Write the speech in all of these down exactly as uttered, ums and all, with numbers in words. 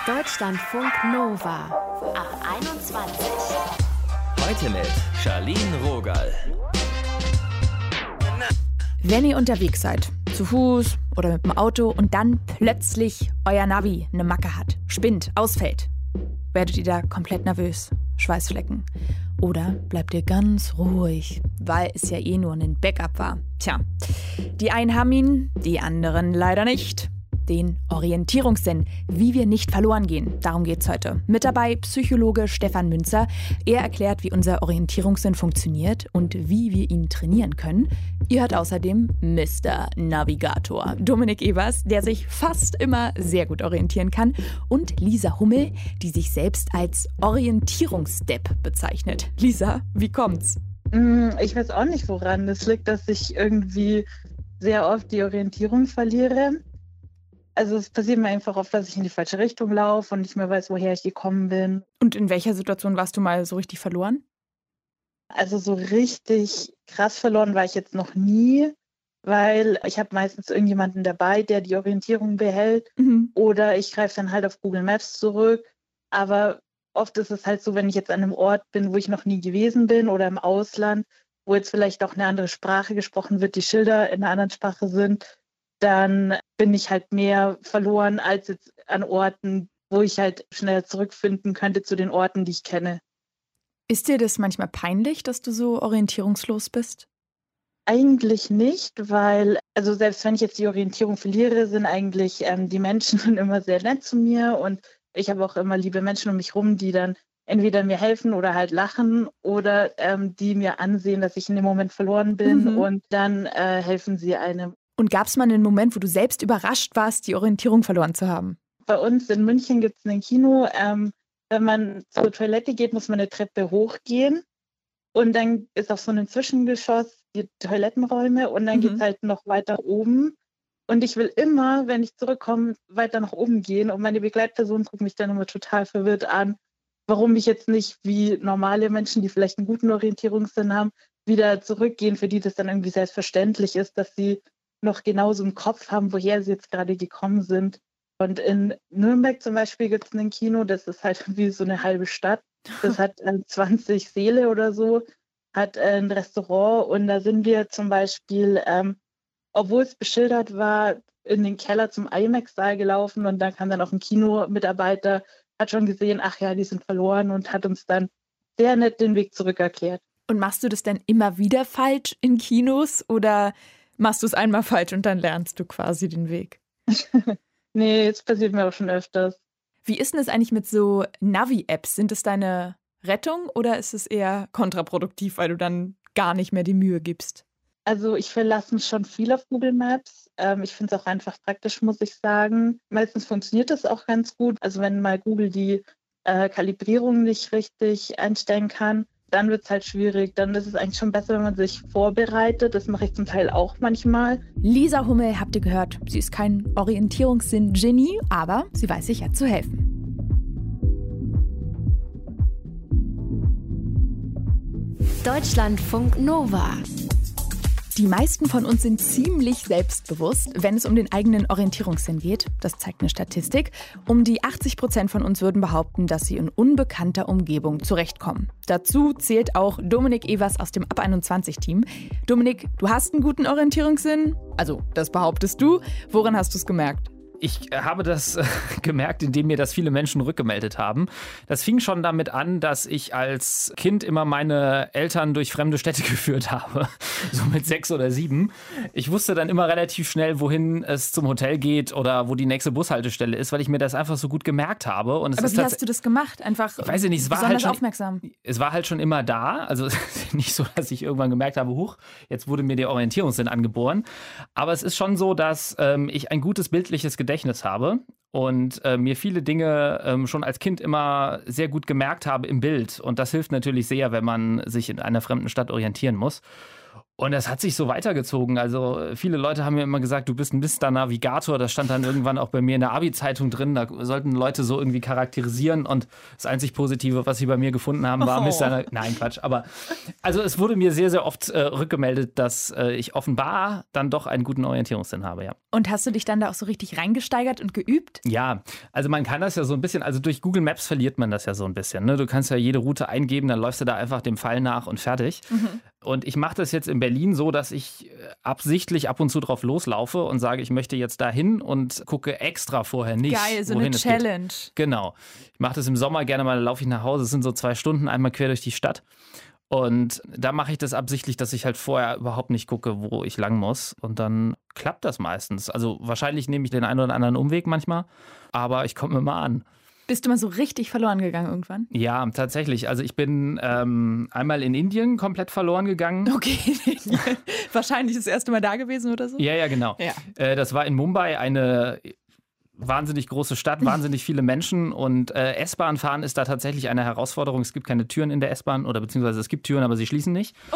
Deutschlandfunk Nova ab einundzwanzig. Heute mit Charlene Rogal. Wenn ihr unterwegs seid, zu Fuß oder mit dem Auto und dann plötzlich euer Navi eine Macke hat, spinnt, ausfällt, werdet ihr da komplett nervös, Schweißflecken? Oder bleibt ihr ganz ruhig, weil es ja eh nur ein Backup war? Tja, die einen haben ihn, die anderen leider nicht. Den Orientierungssinn, wie wir nicht verloren gehen. Darum geht's heute. Mit dabei Psychologe Stefan Münzer. Er erklärt, wie unser Orientierungssinn funktioniert und wie wir ihn trainieren können. Ihr hört außerdem Mister Navigator, Dominik Evers, der sich fast immer sehr gut orientieren kann. Und Lisa Hummel, die sich selbst als Orientierungsdepp bezeichnet. Lisa, wie kommt's? Ich weiß auch nicht, woran das liegt, dass ich irgendwie sehr oft die Orientierung verliere. Also es passiert mir einfach oft, dass ich in die falsche Richtung laufe und nicht mehr weiß, woher ich gekommen bin. Und in welcher Situation warst du mal so richtig verloren? Also so richtig krass verloren war ich jetzt noch nie, weil ich habe meistens irgendjemanden dabei, der die Orientierung behält. Mhm. Oder ich greife dann halt auf Google Maps zurück. Aber oft ist es halt so, wenn ich jetzt an einem Ort bin, wo ich noch nie gewesen bin oder im Ausland, wo jetzt vielleicht auch eine andere Sprache gesprochen wird, die Schilder in einer anderen Sprache sind, dann bin ich halt mehr verloren als jetzt an Orten, wo ich halt schnell zurückfinden könnte zu den Orten, die ich kenne. Ist dir das manchmal peinlich, dass du so orientierungslos bist? Eigentlich nicht, weil, also selbst wenn ich jetzt die Orientierung verliere, sind eigentlich ähm, die Menschen immer sehr nett zu mir und ich habe auch immer liebe Menschen um mich rum, die dann entweder mir helfen oder halt lachen oder ähm, die mir ansehen, dass ich in dem Moment verloren bin mhm. und dann äh, helfen sie einem. Und gab es mal einen Moment, wo du selbst überrascht warst, die Orientierung verloren zu haben? Bei uns in München gibt es ein Kino. Ähm, wenn man zur Toilette geht, muss man eine Treppe hochgehen. Und dann ist auf so einem Zwischengeschoss die Toilettenräume. Und dann mhm. geht es halt noch weiter oben. Und ich will immer, wenn ich zurückkomme, weiter nach oben gehen. Und meine Begleitperson guckt mich dann immer total verwirrt an, warum ich jetzt nicht wie normale Menschen, die vielleicht einen guten Orientierungssinn haben, wieder zurückgehen, für die das dann irgendwie selbstverständlich ist, dass sie noch genauso im Kopf haben, woher sie jetzt gerade gekommen sind. Und in Nürnberg zum Beispiel gibt es ein Kino, das ist halt wie so eine halbe Stadt. Das hat äh, zwanzig Säle oder so, hat äh, ein Restaurant und da sind wir zum Beispiel, ähm, obwohl es beschildert war, in den Keller zum IMAX-Saal gelaufen und da kam dann auch ein Kinomitarbeiter, hat schon gesehen, ach ja, die sind verloren und hat uns dann sehr nett den Weg zurück erklärt. Und machst du das denn immer wieder falsch in Kinos oder machst du es einmal falsch und dann lernst du quasi den Weg? Nee, es passiert mir auch schon öfters. Wie ist denn das eigentlich mit so Navi-Apps? Sind es deine Rettung oder ist es eher kontraproduktiv, weil du dann gar nicht mehr die Mühe gibst? Also ich verlasse mich schon viel auf Google Maps. Ähm, ich finde es auch einfach praktisch, muss ich sagen. Meistens funktioniert das auch ganz gut. Also wenn mal Google die äh, Kalibrierung nicht richtig einstellen kann, dann wird es halt schwierig. Dann ist es eigentlich schon besser, wenn man sich vorbereitet. Das mache ich zum Teil auch manchmal. Lisa Hummel, habt ihr gehört, sie ist kein Orientierungssinn-Genie, aber sie weiß sich ja zu helfen. Deutschlandfunk Nova. Die meisten von uns sind ziemlich selbstbewusst, wenn es um den eigenen Orientierungssinn geht. Das zeigt eine Statistik. Um die achtzig Prozent von uns würden behaupten, dass sie in unbekannter Umgebung zurechtkommen. Dazu zählt auch Dominik Evers aus dem Ab einundzwanzig-Team. Dominik, du hast einen guten Orientierungssinn? Also, das behauptest du. Woran hast du es gemerkt? Ich habe das äh, gemerkt, indem mir das viele Menschen rückgemeldet haben. Das fing schon damit an, dass ich als Kind immer meine Eltern durch fremde Städte geführt habe. So mit sechs oder sieben. Ich wusste dann immer relativ schnell, wohin es zum Hotel geht oder wo die nächste Bushaltestelle ist, weil ich mir das einfach so gut gemerkt habe. Und es Aber ist wie hast du das gemacht? Einfach ich weiß nicht, es war besonders halt schon, aufmerksam? Es war halt schon immer da. Also nicht so, dass ich irgendwann gemerkt habe, huch, jetzt wurde mir der Orientierungssinn angeboren. Aber es ist schon so, dass ähm, ich ein gutes bildliches Gedächtnis habe und äh, mir viele Dinge ähm, schon als Kind immer sehr gut gemerkt habe im Bild. Und das hilft natürlich sehr, wenn man sich in einer fremden Stadt orientieren muss. Und das hat sich so weitergezogen. Also viele Leute haben mir immer gesagt, du bist ein Mister Navigator. Das stand dann irgendwann auch bei mir in der Abi-Zeitung drin. Da sollten Leute so irgendwie charakterisieren. Und das einzig Positive, was sie bei mir gefunden haben, war oh. Mister Na- Nein, Quatsch. Aber also es wurde mir sehr, sehr oft äh, rückgemeldet, dass äh, ich offenbar dann doch einen guten Orientierungssinn habe, ja. Und hast du dich dann da auch so richtig reingesteigert und geübt? Ja, also man kann das ja so ein bisschen, also durch Google Maps verliert man das ja so ein bisschen. Ne? Du kannst ja jede Route eingeben, dann läufst du da einfach dem Pfeil nach und fertig. Mhm. Und ich mache das jetzt in Berlin so, dass ich absichtlich ab und zu drauf loslaufe und sage, ich möchte jetzt dahin und gucke extra vorher nicht. Geil, so eine Challenge. Genau. Ich mache das im Sommer gerne mal, da laufe ich nach Hause. Es sind so zwei Stunden, einmal quer durch die Stadt. Und da mache ich das absichtlich, dass ich halt vorher überhaupt nicht gucke, wo ich lang muss. Und dann klappt das meistens. Also wahrscheinlich nehme ich den einen oder anderen Umweg manchmal, aber ich komme immer an. Bist du mal so richtig verloren gegangen irgendwann? Ja, tatsächlich. Also ich bin ähm, einmal in Indien komplett verloren gegangen. Okay, wahrscheinlich das erste Mal da gewesen oder so? Ja, ja, genau. Ja. Äh, das war in Mumbai, eine wahnsinnig große Stadt, wahnsinnig viele Menschen und äh, S-Bahn fahren ist da tatsächlich eine Herausforderung. Es gibt keine Türen in der S-Bahn oder beziehungsweise es gibt Türen, aber sie schließen nicht. Oh.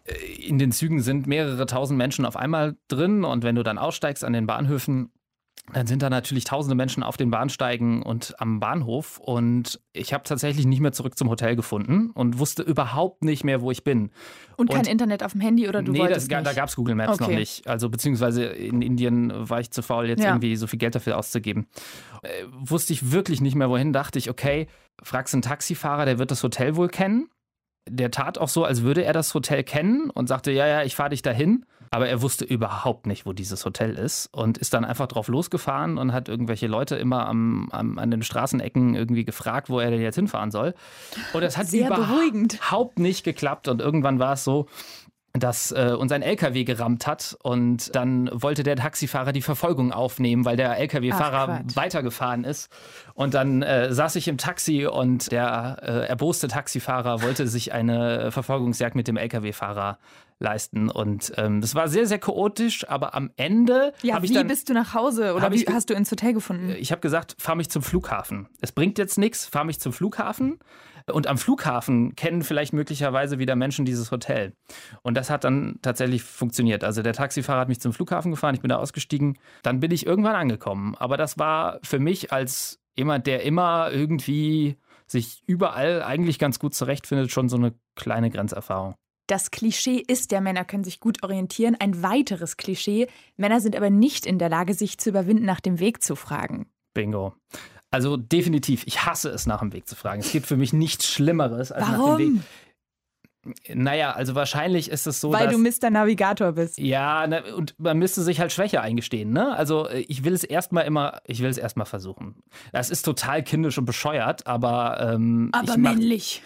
In den Zügen sind mehrere tausend Menschen auf einmal drin und wenn du dann aussteigst an den Bahnhöfen, dann sind da natürlich tausende Menschen auf den Bahnsteigen und am Bahnhof und ich habe tatsächlich nicht mehr zurück zum Hotel gefunden und wusste überhaupt nicht mehr, wo ich bin. Und kein und, Internet auf dem Handy oder du nee, wolltest das, nicht? Da gab es Google Maps okay. noch nicht. Also beziehungsweise in Indien war ich zu faul, jetzt ja. irgendwie so viel Geld dafür auszugeben. Äh, wusste ich wirklich nicht mehr, wohin. Dachte ich, okay, fragst einen Taxifahrer, der wird das Hotel wohl kennen. Der tat auch so, als würde er das Hotel kennen und sagte, ja, ja, ich fahre dich dahin. Aber er wusste überhaupt nicht, wo dieses Hotel ist und ist dann einfach drauf losgefahren und hat irgendwelche Leute immer am, am, an den Straßenecken irgendwie gefragt, wo er denn jetzt hinfahren soll. Und das hat Sehr beruhigend. überhaupt nicht geklappt. Und irgendwann war es so, dass äh, uns ein L K W gerammt hat und dann wollte der Taxifahrer die Verfolgung aufnehmen, weil der L K W-Fahrer weitergefahren ist. Und dann äh, saß ich im Taxi und der äh, erboste Taxifahrer wollte sich eine Verfolgungsjagd mit dem L K W-Fahrer leisten. Und ähm, das war sehr, sehr chaotisch, aber am Ende ja, habe ich wie dann... bist du nach Hause oder wie ich, hast du ins Hotel gefunden? Ich habe gesagt, fahr mich zum Flughafen. Es bringt jetzt nichts, fahr mich zum Flughafen. Und am Flughafen kennen vielleicht möglicherweise wieder Menschen dieses Hotel. Und das hat dann tatsächlich funktioniert. Also der Taxifahrer hat mich zum Flughafen gefahren, ich bin da ausgestiegen. Dann bin ich irgendwann angekommen. Aber das war für mich als jemand, der immer irgendwie sich überall eigentlich ganz gut zurechtfindet, schon so eine kleine Grenzerfahrung. Das Klischee ist, der Männer können sich gut orientieren. Ein weiteres Klischee, Männer sind aber nicht in der Lage, sich zu überwinden, nach dem Weg zu fragen. Bingo. Also definitiv, ich hasse es, nach dem Weg zu fragen. Es gibt für mich nichts Schlimmeres als Warum? nach dem Weg. Naja, also wahrscheinlich ist es so, Weil dass... du Mister Navigator bist. Ja, na, und man müsste sich halt Schwäche eingestehen, ne? Also ich will es erstmal immer, ich will es erstmal versuchen. Das ist total kindisch und bescheuert, aber... Ähm, aber ich männlich.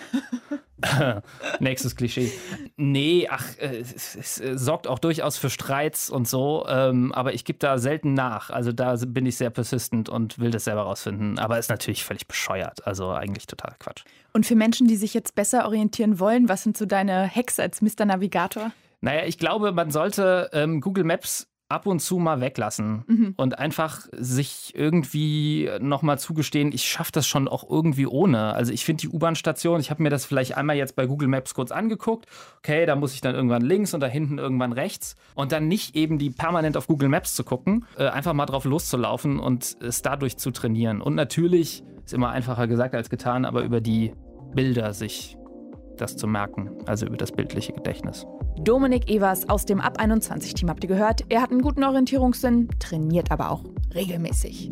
Nächstes Klischee. Nee, ach, es, es, es sorgt auch durchaus für Streits und so, ähm, aber ich gebe da selten nach. Also da bin ich sehr persistent und will das selber rausfinden. Aber ist natürlich völlig bescheuert, also eigentlich total Quatsch. Und für Menschen, die sich jetzt besser orientieren wollen, was sind so deine Hacks als Mister Navigator? Naja, ich glaube, man sollte ähm, Google Maps ab und zu mal weglassen mhm. und einfach sich irgendwie nochmal zugestehen, ich schaffe das schon auch irgendwie ohne. Also ich finde die U-Bahn-Station, ich habe mir das vielleicht einmal jetzt bei Google Maps kurz angeguckt, okay, da muss ich dann irgendwann links und da hinten irgendwann rechts und dann nicht eben die permanent auf Google Maps zu gucken, äh, einfach mal drauf loszulaufen und es dadurch zu trainieren. Und natürlich, ist immer einfacher gesagt als getan, aber über die Bilder sich das zu merken, also über das bildliche Gedächtnis. Dominik Evers aus dem Ab einundzwanzig-Team habt ihr gehört. Er hat einen guten Orientierungssinn, trainiert aber auch regelmäßig.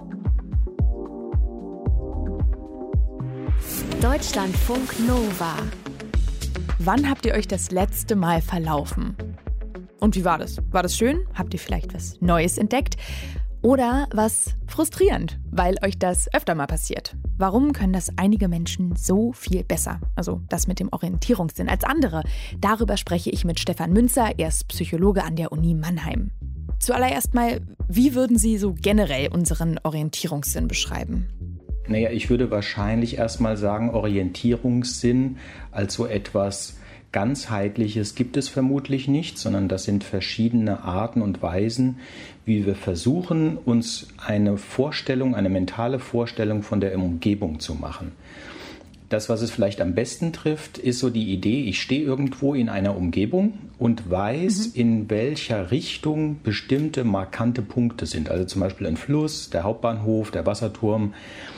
Deutschlandfunk Nova. Wann habt ihr euch das letzte Mal verlaufen? Und wie war das? War das schön? Habt ihr vielleicht was Neues entdeckt? Oder was frustrierend, weil euch das öfter mal passiert? Warum können das einige Menschen so viel besser? Also das mit dem Orientierungssinn als andere. Darüber spreche ich mit Stefan Münzer, er ist Psychologe an der Uni Mannheim. Zuallererst mal, wie würden Sie so generell unseren Orientierungssinn beschreiben? Naja, ich würde wahrscheinlich erstmal sagen, Orientierungssinn als so etwas Ganzheitliches gibt es vermutlich nicht, sondern das sind verschiedene Arten und Weisen, wie wir versuchen, uns eine Vorstellung, eine mentale Vorstellung von der Umgebung zu machen. Das, was es vielleicht am besten trifft, ist so die Idee, ich stehe irgendwo in einer Umgebung und weiß, mhm. in welcher Richtung bestimmte markante Punkte sind. Also zum Beispiel ein Fluss, der Hauptbahnhof, der Wasserturm,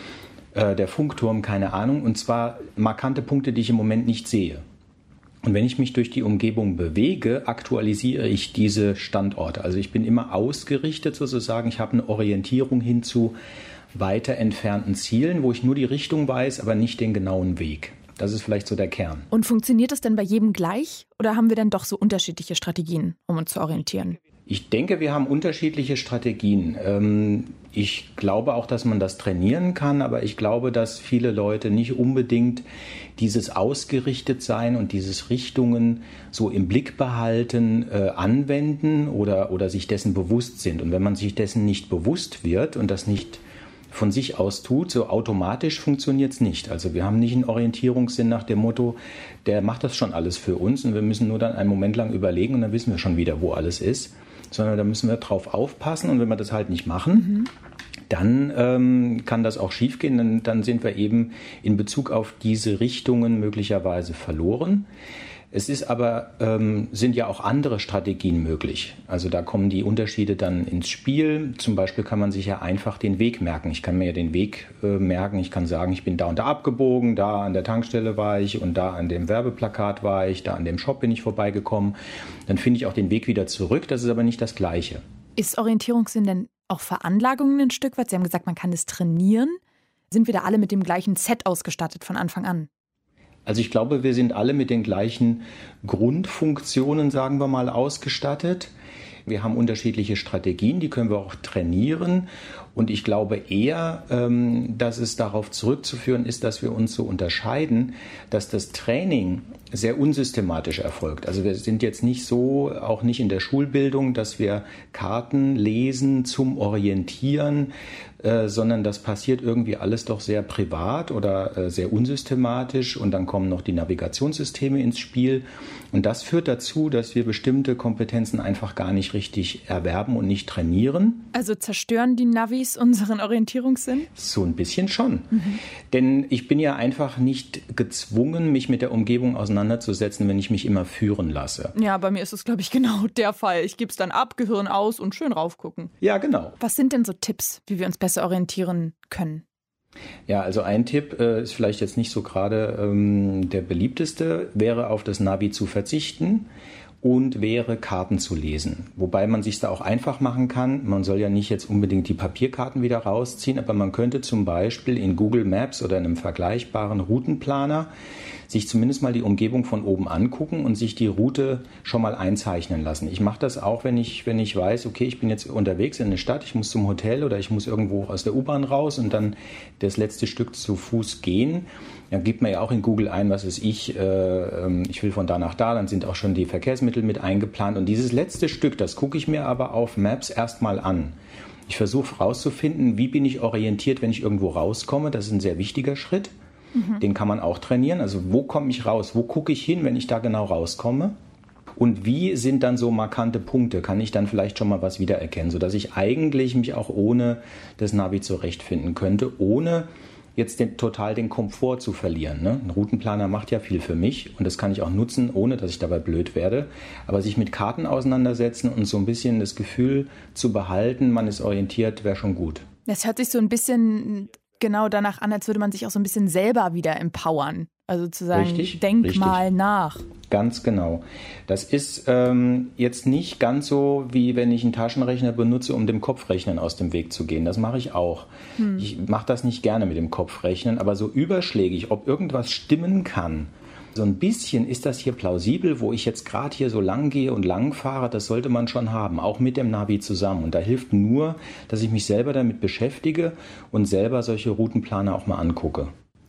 äh, der Funkturm, keine Ahnung. Und zwar markante Punkte, die ich im Moment nicht sehe. Und wenn ich mich durch die Umgebung bewege, aktualisiere ich diese Standorte. Also ich bin immer ausgerichtet sozusagen, ich habe eine Orientierung hin zu weiter entfernten Zielen, wo ich nur die Richtung weiß, aber nicht den genauen Weg. Das ist vielleicht so der Kern. Und funktioniert das denn bei jedem gleich oder haben wir dann doch so unterschiedliche Strategien, um uns zu orientieren? Ich denke, wir haben unterschiedliche Strategien. Ich glaube auch, dass man das trainieren kann, aber ich glaube, dass viele Leute nicht unbedingt dieses Ausgerichtetsein und dieses Richtungen so im Blick behalten, äh, anwenden oder, oder sich dessen bewusst sind. Und wenn man sich dessen nicht bewusst wird und das nicht von sich aus tut, so automatisch funktioniert es nicht. Also wir haben nicht einen Orientierungssinn nach dem Motto, der macht das schon alles für uns und wir müssen nur dann einen Moment lang überlegen und dann wissen wir schon wieder, wo alles ist, sondern da müssen wir drauf aufpassen und wenn wir das halt nicht machen, mhm. dann ähm, kann das auch schiefgehen, dann, dann sind wir eben in Bezug auf diese Richtungen möglicherweise verloren. Es ist aber, ähm, sind ja auch andere Strategien möglich. Also da kommen die Unterschiede dann ins Spiel. Zum Beispiel kann man sich ja einfach den Weg merken. Ich kann mir ja den Weg äh, merken. Ich kann sagen, ich bin da und da abgebogen, da an der Tankstelle war ich und da an dem Werbeplakat war ich, da an dem Shop bin ich vorbeigekommen. Dann finde ich auch den Weg wieder zurück. Das ist aber nicht das Gleiche. Ist Orientierungssinn denn auch Veranlagungen ein Stück weit? Sie haben gesagt, man kann es trainieren. Sind wir da alle mit dem gleichen Set ausgestattet von Anfang an? Also ich glaube, wir sind alle mit den gleichen Grundfunktionen, sagen wir mal, ausgestattet. Wir haben unterschiedliche Strategien, die können wir auch trainieren. Und ich glaube eher, dass es darauf zurückzuführen ist, dass wir uns so unterscheiden, dass das Training sehr unsystematisch erfolgt. Also wir sind jetzt nicht so, auch nicht in der Schulbildung, dass wir Karten lesen zum Orientieren, äh, sondern das passiert irgendwie alles doch sehr privat oder äh, sehr unsystematisch und dann kommen noch die Navigationssysteme ins Spiel und das führt dazu, dass wir bestimmte Kompetenzen einfach gar nicht richtig erwerben und nicht trainieren. Also zerstören die Navis unseren Orientierungssinn? So ein bisschen schon. Mhm. Denn ich bin ja einfach nicht gezwungen, mich mit der Umgebung auseinanderzusetzen, wenn ich mich immer führen lasse. Ja, bei mir ist es, glaube ich, genau der Fall. Ich gebe es dann ab, Gehirn aus und schön raufgucken. Ja, genau. Was sind denn so Tipps, wie wir uns besser orientieren können? Ja, also ein Tipp äh, ist vielleicht jetzt nicht so gerade ähm, der beliebteste, wäre auf das Navi zu verzichten und wäre Karten zu lesen. Wobei man sich da auch einfach machen kann. Man soll ja nicht jetzt unbedingt die Papierkarten wieder rausziehen, aber man könnte zum Beispiel in Google Maps oder in einem vergleichbaren Routenplaner sich zumindest mal die Umgebung von oben angucken und sich die Route schon mal einzeichnen lassen. Ich mache das auch, wenn ich, wenn ich weiß, okay, ich bin jetzt unterwegs in eine Stadt, ich muss zum Hotel oder ich muss irgendwo aus der U-Bahn raus und dann das letzte Stück zu Fuß gehen. Dann gibt man ja auch in Google ein, was weiß ich, äh, ich will von da nach da, dann sind auch schon die Verkehrsmittel mit eingeplant. Und dieses letzte Stück, das gucke ich mir aber auf Maps erstmal an. Ich versuche herauszufinden, wie bin ich orientiert, wenn ich irgendwo rauskomme. Das ist ein sehr wichtiger Schritt. Mhm. Den kann man auch trainieren. Also wo komme ich raus? Wo gucke ich hin, wenn ich da genau rauskomme? Und wie sind dann so markante Punkte? Kann ich dann vielleicht schon mal was wiedererkennen, sodass ich eigentlich mich auch ohne das Navi zurechtfinden könnte, ohne jetzt den, total den Komfort zu verlieren. Ne? Ein Routenplaner macht ja viel für mich und das kann ich auch nutzen, ohne dass ich dabei blöd werde. Aber sich mit Karten auseinandersetzen und so ein bisschen das Gefühl zu behalten, man ist orientiert, wäre schon gut. Das hört sich so ein bisschen genau danach an, als würde man sich auch so ein bisschen selber wieder empowern. Also zu sagen, richtig, denk richtig. mal nach. Ganz genau. Das ist ähm, jetzt nicht ganz so, wie wenn ich einen Taschenrechner benutze, um dem Kopfrechnen aus dem Weg zu gehen. Das mache ich auch. Hm. Ich mache das nicht gerne mit dem Kopfrechnen, aber so überschlägig, ob irgendwas stimmen kann. So ein bisschen ist das hier plausibel, wo ich jetzt gerade hier so lang gehe und lang fahre, das sollte man schon haben, auch mit dem Navi zusammen. Und da hilft nur, dass ich mich selber damit beschäftige und selber solche Routenplaner auch mal angucke.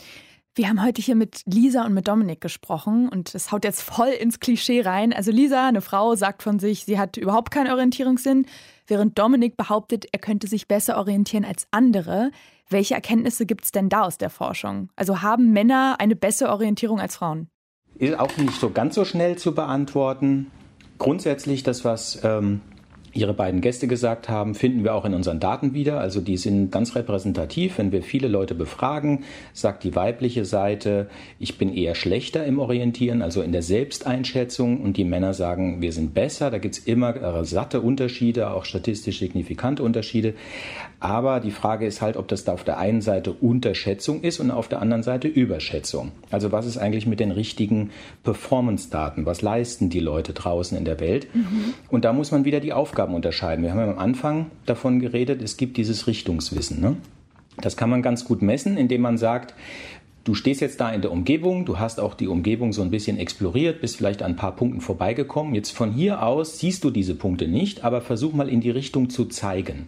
Wir haben heute hier mit Lisa und mit Dominik gesprochen und das haut jetzt voll ins Klischee rein. Also Lisa, eine Frau, sagt von sich, sie hat überhaupt keinen Orientierungssinn, während Dominik behauptet, er könnte sich besser orientieren als andere. Welche Erkenntnisse gibt es denn da aus der Forschung? Also haben Männer eine bessere Orientierung als Frauen? Ist auch nicht so ganz so schnell zu beantworten. Grundsätzlich das, was ähm, Ihre beiden Gäste gesagt haben, finden wir auch in unseren Daten wieder. Also die sind ganz repräsentativ. Wenn wir viele Leute befragen, sagt die weibliche Seite, ich bin eher schlechter im Orientieren, also in der Selbsteinschätzung. Und die Männer sagen, wir sind besser. Da gibt es immer satte Unterschiede, auch statistisch signifikante Unterschiede. Aber die Frage ist halt, ob das da auf der einen Seite Unterschätzung ist und auf der anderen Seite Überschätzung. Also was ist eigentlich mit den richtigen Performance-Daten? Was leisten die Leute draußen in der Welt? Mhm. Und da muss man wieder die Aufgaben unterscheiden. Wir haben ja am Anfang davon geredet, es gibt dieses Richtungswissen. Ne? Das kann man ganz gut messen, indem man sagt, du stehst jetzt da in der Umgebung, du hast auch die Umgebung so ein bisschen exploriert, bist vielleicht an ein paar Punkten vorbeigekommen. Jetzt von hier aus siehst du diese Punkte nicht, aber versuch mal in die Richtung zu zeigen.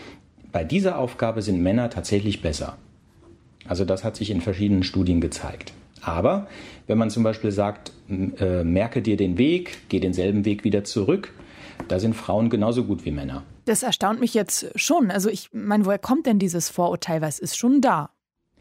Bei dieser Aufgabe sind Männer tatsächlich besser. Also das hat sich in verschiedenen Studien gezeigt. Aber wenn man zum Beispiel sagt, äh, merke dir den Weg, geh denselben Weg wieder zurück, da sind Frauen genauso gut wie Männer. Das erstaunt mich jetzt schon. Also ich meine, woher kommt denn dieses Vorurteil? Was ist schon da?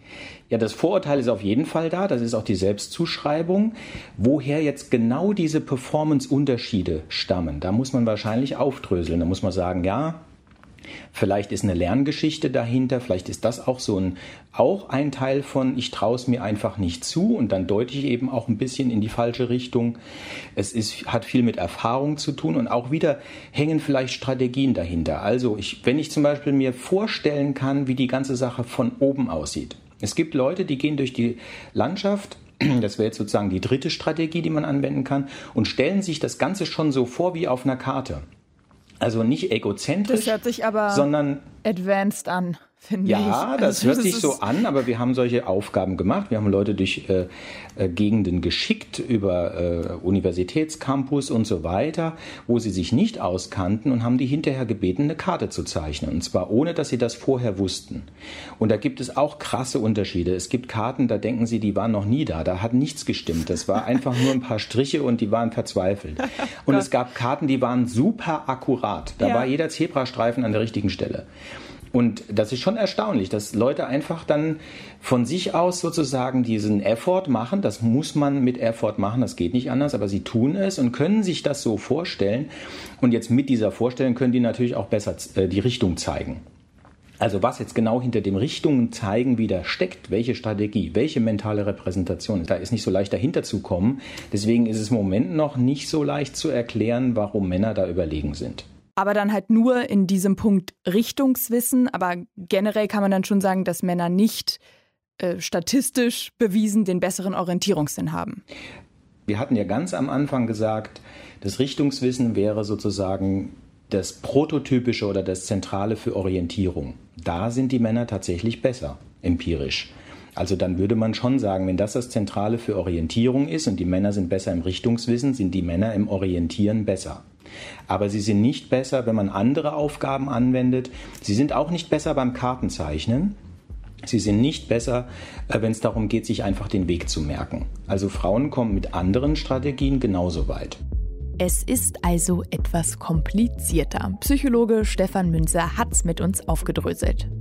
Ja, das Vorurteil ist auf jeden Fall da. Das ist auch die Selbstzuschreibung. Woher jetzt genau diese Performance-Unterschiede stammen, da muss man wahrscheinlich aufdröseln. Da muss man sagen, ja, vielleicht ist eine Lerngeschichte dahinter, vielleicht ist das auch so ein, auch ein Teil von, ich traue es mir einfach nicht zu und dann deute ich eben auch ein bisschen in die falsche Richtung. Es ist, hat viel mit Erfahrung zu tun und auch wieder hängen vielleicht Strategien dahinter. Also ich, wenn ich zum Beispiel mir vorstellen kann, wie die ganze Sache von oben aussieht. Es gibt Leute, die gehen durch die Landschaft, das wäre jetzt sozusagen die dritte Strategie, die man anwenden kann, und stellen sich das Ganze schon so vor wie auf einer Karte. Also nicht egozentrisch, das hört sich aber sondern advanced an, finde ja, ich. Ja, das also, hört das sich so an, aber wir haben solche Aufgaben gemacht. Wir haben Leute durch äh, äh, Gegenden geschickt, über äh, Universitätscampus und so weiter, wo sie sich nicht auskannten und haben die hinterher gebeten, eine Karte zu zeichnen. Und zwar ohne, dass sie das vorher wussten. Und da gibt es auch krasse Unterschiede. Es gibt Karten, da denken sie, die waren noch nie da. Da hat nichts gestimmt. Das war einfach nur ein paar Striche und die waren verzweifelt. Und es gab Karten, die waren super akkurat. Da ja. war jeder Zebrastreifen an der richtigen Stelle. Und das ist schon erstaunlich, dass Leute einfach dann von sich aus sozusagen diesen Effort machen. Das muss man mit Effort machen, das geht nicht anders, aber sie tun es und können sich das so vorstellen. Und jetzt mit dieser Vorstellung können die natürlich auch besser äh, die Richtung zeigen. Also was jetzt genau hinter dem Richtungen zeigen wieder steckt, welche Strategie, welche mentale Repräsentation, da ist nicht so leicht dahinter zu kommen. Deswegen ist es im Moment noch nicht so leicht zu erklären, warum Männer da überlegen sind. Aber dann halt nur in diesem Punkt Richtungswissen. Aber generell kann man dann schon sagen, dass Männer nicht äh, statistisch bewiesen den besseren Orientierungssinn haben. Wir hatten ja ganz am Anfang gesagt, das Richtungswissen wäre sozusagen das Prototypische oder das Zentrale für Orientierung. Da sind die Männer tatsächlich besser, empirisch. Also dann würde man schon sagen, wenn das das Zentrale für Orientierung ist und die Männer sind besser im Richtungswissen, sind die Männer im Orientieren besser. Aber sie sind nicht besser, wenn man andere Aufgaben anwendet. Sie sind auch nicht besser beim Kartenzeichnen. Sie sind nicht besser, wenn es darum geht, sich einfach den Weg zu merken. Also Frauen kommen mit anderen Strategien genauso weit. Es ist also etwas komplizierter. Psychologe Stefan Münzer hat's mit uns aufgedröselt.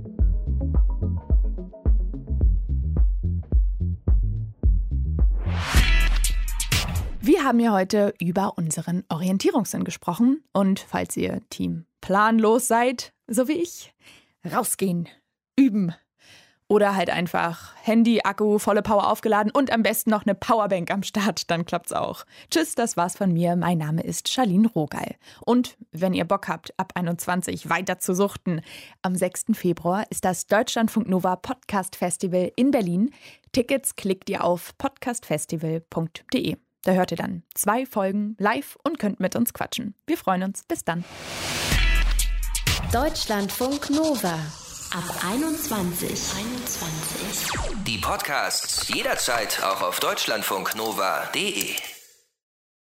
Wir haben ja heute über unseren Orientierungssinn gesprochen. Und falls ihr Team planlos seid, so wie ich, rausgehen, üben. Oder halt einfach Handy, Akku, volle Power aufgeladen und am besten noch eine Powerbank am Start, dann klappt's auch. Tschüss, das war's von mir. Mein Name ist Charlene Rogal. Und wenn ihr Bock habt, ab einundzwanzig weiter zu suchten, am sechsten Februar ist das Deutschlandfunk Nova Podcast Festival in Berlin. Tickets klickt ihr auf podcastfestival punkt de. Da hört ihr dann zwei Folgen live und könnt mit uns quatschen. Wir freuen uns. Bis dann. Deutschlandfunk Nova. Ab einundzwanzig. einundzwanzig. Die Podcasts jederzeit auch auf deutschlandfunk nova punkt de.